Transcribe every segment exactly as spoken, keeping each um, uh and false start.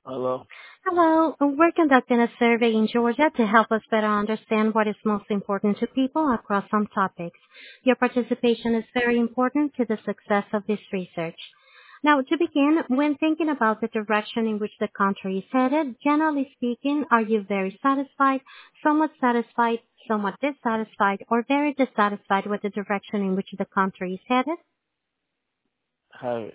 Hello. Hello. We're conducting a survey in Georgia to help us better understand what is most important to people across some topics. Your participation is very important to the success of this research. Now, to begin, when thinking about the direction in which the country is headed, generally speaking, are you very satisfied, somewhat satisfied, somewhat dissatisfied, or very dissatisfied with the direction in which the country is headed? Hi.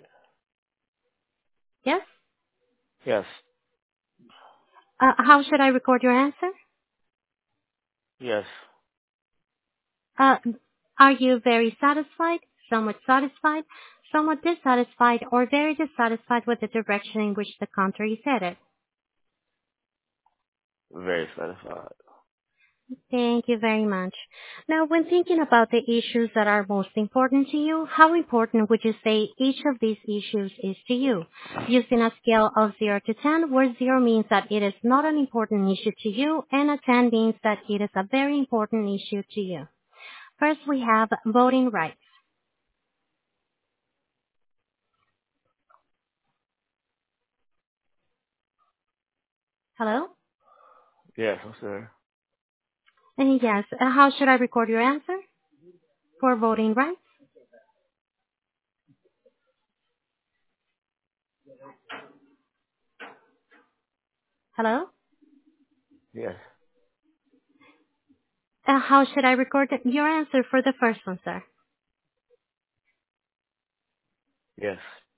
Yes? Yes. Uh, how should I record your answer? Yes. Uh, are you very satisfied, somewhat satisfied, somewhat dissatisfied, or very dissatisfied with the direction in which the country is headed? Very satisfied. Thank you very much. Now, when thinking about the issues that are most important to you, how important would you say each of these issues is to you? Using a scale of zero to ten, where zero means that it is not an important issue to you, and a ten means that it is a very important issue to you. First, we have voting rights. Hello? Yes, I'm sir. And yes, uh, how should I record your answer for voting rights? Hello? Yes. Uh, how should I record your answer for the first one, sir? Yes.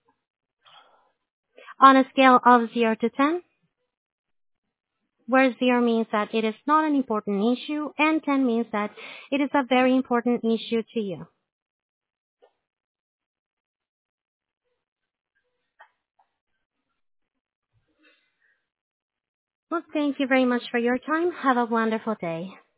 On a scale of zero to ten, where zero means that it is not an important issue and ten means that it is a very important issue to you. Well, thank you very much for your time. Have a wonderful day.